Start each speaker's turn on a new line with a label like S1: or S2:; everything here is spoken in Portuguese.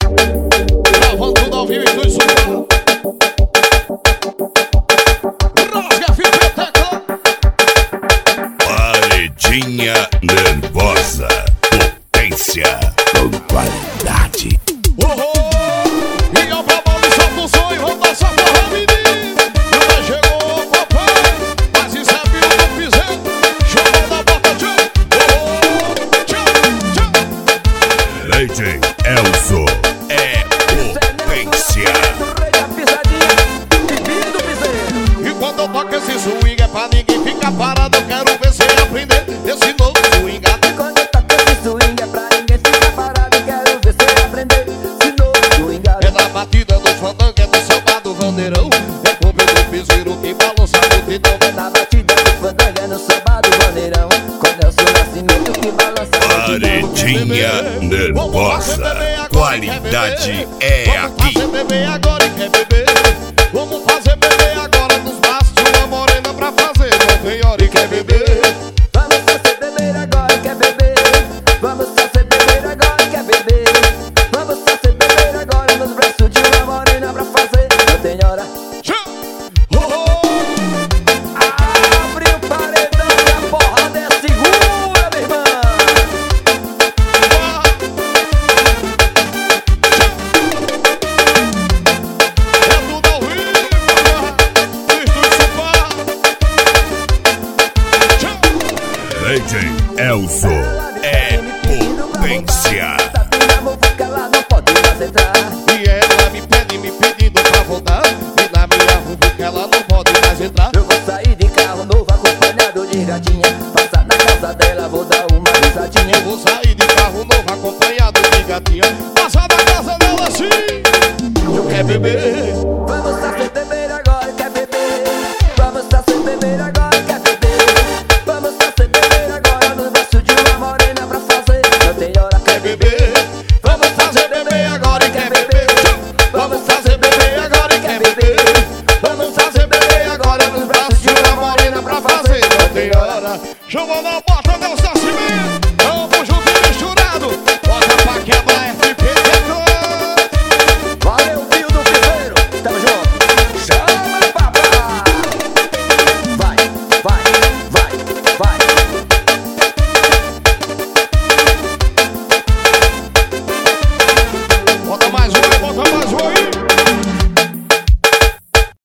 S1: Gravando tudo ao vivo e tudo super. Rasga, fita, tecla.
S2: Paredinha nervosa. Potência com qualidade.
S1: E ao babão de solta o sonho, vamos dançar forró, menino. Já chegou o papai, mas isso é viu do piseiro. Chama da bota, tchau.
S2: Leite Elzo é potência.
S1: E quando eu toco esse swing é pra ninguém ficar parado. Eu quero ver você aprender esse novo swing.
S3: Quando eu toco esse swing é pra ninguém ficar parado. Eu quero ver você aprender esse novo swing.
S1: É na batida do fandango, é no samba do vandeirão. É com o do piseiro que balança a multidão.
S3: É na batida do fandango, é no samba do vaneirão. Com Nelson Nascimento que balança a multidão.
S2: Paredinha nervosa. Qualidade é aqui.
S1: Vamos fazer bebê agora e quer beber. Vamos fazer bebê agora nos braços de uma morena pra fazer. Não tem hora e quer beber.
S3: Vamos fazer beber agora e quer beber. Vamos fazer beber agora e quer beber. Vamos fazer beber agora nos braços de uma morena pra fazer. Não tem hora. Abre o paredão e a porrada é segura, meu irmão.
S1: É tudo ao vivo,
S2: Leite Elzo é potência.
S3: Ela não pode mais entrar.
S1: e ela me pede, me pedindo pra voltar. E na minha rua que ela não pode mais entrar.
S3: Eu vou sair de carro novo acompanhado de gatinha. Passar na casa dela, vou dar uma risadinha.
S1: Eu vou sair de carro novo acompanhado de gatinha. Passar na casa dela assim. Eu quero beber.
S3: Vamos fazer beber agora, quer beber. Vamos fazer beber agora, quer beber. Vamos fazer beber agora nos braços de uma morena pra fazer. Não tem hora, quer beber.
S1: Vamos fazer beber agora e quer beber. Vamos fazer beber agora e quer beber. Vamos fazer beber agora nos braços de uma morena pra fazer. Não tem hora. Chama na bota, Deus Nascimento. Vamos junto e misturado. Bota pra quebrar.